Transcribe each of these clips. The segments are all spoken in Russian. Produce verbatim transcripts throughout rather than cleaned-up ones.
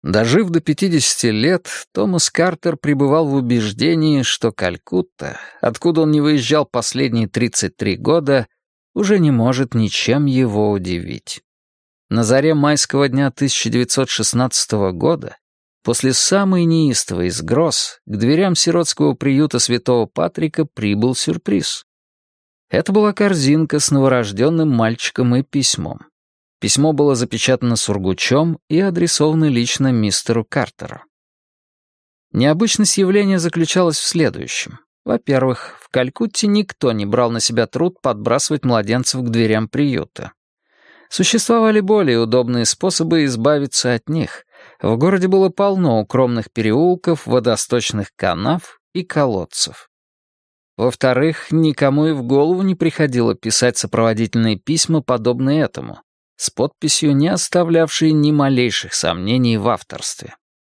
Дожив до пятидесяти лет, Томас Картер пребывал в убеждении, что Калькутта, откуда он не выезжал последние тридцать три года, уже не может ничем его удивить. На заре майского дня тысяча девятьсот шестнадцатого года, после самой неистовой из гроз, к дверям сиротского приюта Святого Патрика прибыл сюрприз. Это была корзинка с новорожденным мальчиком и письмом. Письмо было запечатано сургучом и адресовано лично мистеру Картеру. Необычность явления заключалась в следующем. Во-первых, в Калькутте никто не брал на себя труд подбрасывать младенцев к дверям приюта. Существовали более удобные способы избавиться от них. В городе было полно укромных переулков, водосточных канав и колодцев. Во-вторых, никому и в голову не приходило писать сопроводительные письма, подобные этому, с подписью, не оставлявшей ни малейших сомнений в авторстве.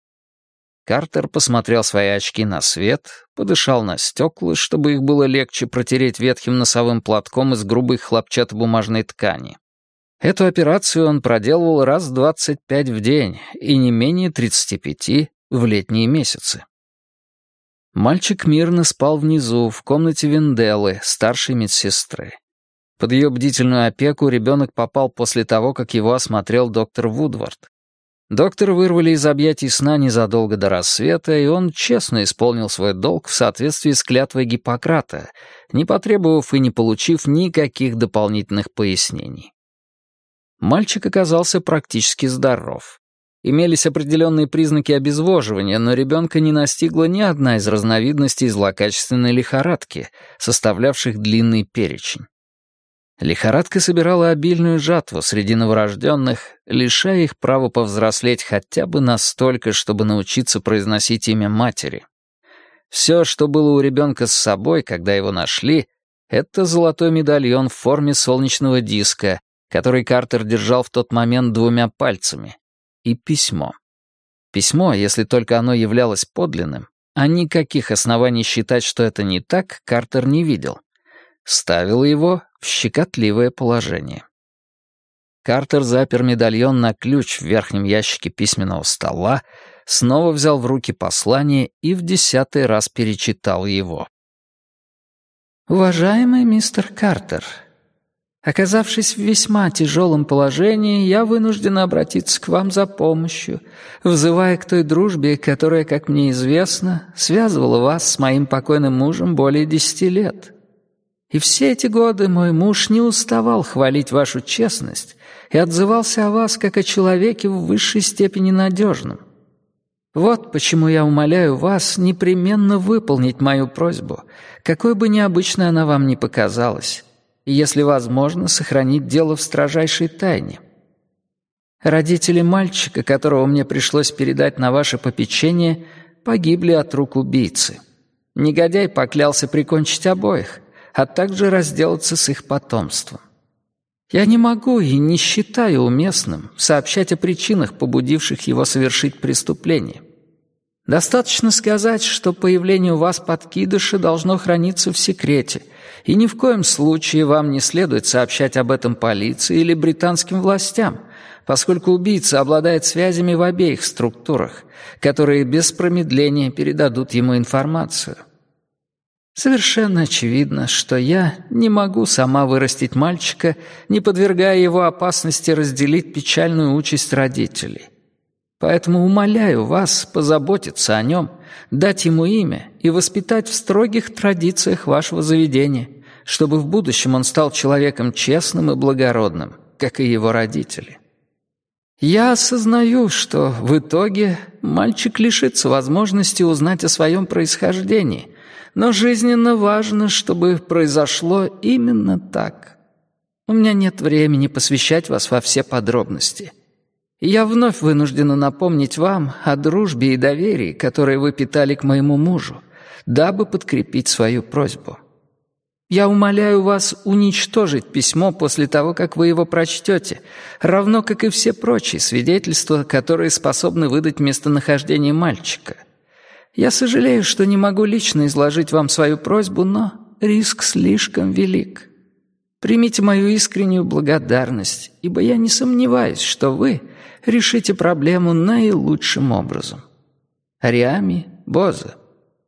Картер посмотрел свои очки на свет, подышал на стекла, чтобы их было легче протереть ветхим носовым платком из грубой хлопчатобумажной ткани. Эту операцию он проделывал раз двадцать пять в день и не менее тридцати пяти в летние месяцы. Мальчик мирно спал внизу, в комнате Венделлы, старшей медсестры. Под ее бдительную опеку ребенок попал после того, как его осмотрел доктор Вудвард. Доктора вырвали из объятий сна незадолго до рассвета, и он честно исполнил свой долг в соответствии с клятвой Гиппократа, не потребовав и не получив никаких дополнительных пояснений. Мальчик оказался практически здоров. Имелись определенные признаки обезвоживания, но ребенка не настигла ни одна из разновидностей злокачественной лихорадки, составлявших длинный перечень. Лихорадка собирала обильную жатву среди новорожденных, лишая их права повзрослеть хотя бы настолько, чтобы научиться произносить имя матери. Все, что было у ребенка с собой, когда его нашли, это золотой медальон в форме солнечного диска, который Картер держал в тот момент двумя пальцами, и письмо. Письмо, если только оно являлось подлинным, а никаких оснований считать, что это не так, Картер не видел, ставило его в щекотливое положение. Картер запер медальон на ключ в верхнем ящике письменного стола, снова взял в руки послание и в десятый раз перечитал его. «Уважаемый мистер Картер, оказавшись в весьма тяжелом положении, я вынужден обратиться к вам за помощью, взывая к той дружбе, которая, как мне известно, связывала вас с моим покойным мужем более десяти лет. И все эти годы мой муж не уставал хвалить вашу честность и отзывался о вас как о человеке в высшей степени надежном. Вот почему я умоляю вас непременно выполнить мою просьбу, какой бы необычной она вам ни показалась, и, если возможно, сохранить дело в строжайшей тайне. Родители мальчика, которого мне пришлось передать на ваше попечение, погибли от рук убийцы. Негодяй поклялся прикончить обоих, а также разделаться с их потомством. Я не могу и не считаю уместным сообщать о причинах, побудивших его совершить преступление. Достаточно сказать, что появление у вас подкидыша должно храниться в секрете, и ни в коем случае вам не следует сообщать об этом полиции или британским властям, поскольку убийца обладает связями в обеих структурах, которые без промедления передадут ему информацию. Совершенно очевидно, что я не могу сама вырастить мальчика, не подвергая его опасности разделить печальную участь родителей. Поэтому умоляю вас позаботиться о нем, дать ему имя и воспитать в строгих традициях вашего заведения, чтобы в будущем он стал человеком честным и благородным, как и его родители. Я осознаю, что в итоге мальчик лишится возможности узнать о своем происхождении, но жизненно важно, чтобы произошло именно так. У меня нет времени посвящать вас во все подробности. Я вновь вынуждена напомнить вам о дружбе и доверии, которые вы питали к моему мужу, дабы подкрепить свою просьбу. Я умоляю вас уничтожить письмо после того, как вы его прочтете, равно как и все прочие свидетельства, которые способны выдать местонахождение мальчика. Я сожалею, что не могу лично изложить вам свою просьбу, но риск слишком велик. Примите мою искреннюю благодарность, ибо я не сомневаюсь, что вы решите проблему наилучшим образом. Ариами Боза».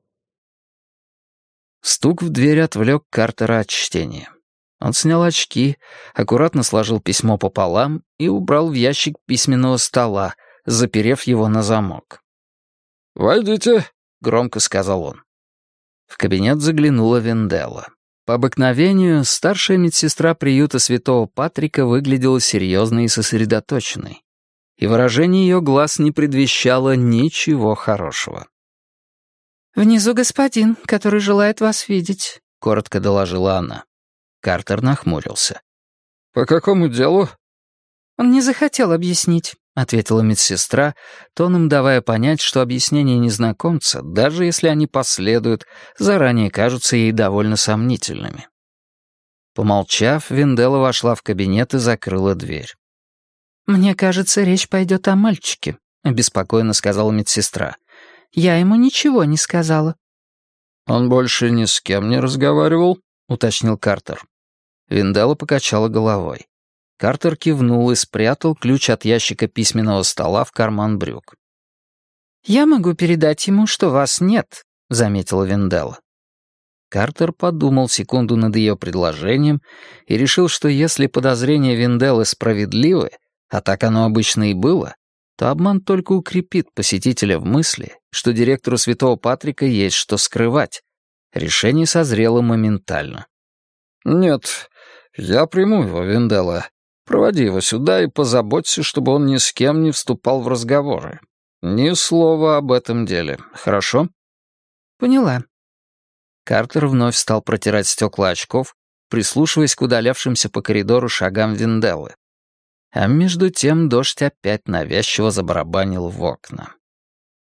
Стук в дверь отвлек Картера от чтения. Он снял очки, аккуратно сложил письмо пополам и убрал в ящик письменного стола, заперев его на замок. «Войдите», — громко сказал он. В кабинет заглянула Венделла. По обыкновению, старшая медсестра приюта Святого Патрика выглядела серьезной и сосредоточенной, и выражение ее глаз не предвещало ничего хорошего. «Внизу господин, который желает вас видеть», — коротко доложила она. Картер нахмурился. «По какому делу?» «Он не захотел объяснить», — ответила медсестра, тоном давая понять, что объяснения незнакомца, даже если они последуют, заранее кажутся ей довольно сомнительными. Помолчав, Венделла вошла в кабинет и закрыла дверь. «Мне кажется, речь пойдет о мальчике», — обеспокоенно сказала медсестра. «Я ему ничего не сказала». «Он больше ни с кем не разговаривал?» — уточнил Картер. Венделла покачала головой. Картер кивнул и спрятал ключ от ящика письменного стола в карман брюк. «Я могу передать ему, что вас нет», — заметила Венделла. Картер подумал секунду над ее предложением и решил, что если подозрения Венделлы справедливы, а так оно обычно и было, то обман только укрепит посетителя в мысли, что директору Святого Патрика есть что скрывать. Решение созрело моментально. «Нет, я приму его, Венделла. Проводи его сюда и позаботься, чтобы он ни с кем не вступал в разговоры. Ни слова об этом деле, хорошо?» «Поняла». Картер вновь стал протирать стекла очков, прислушиваясь к удалявшимся по коридору шагам Венделлы. А между тем дождь опять навязчиво забарабанил в окна.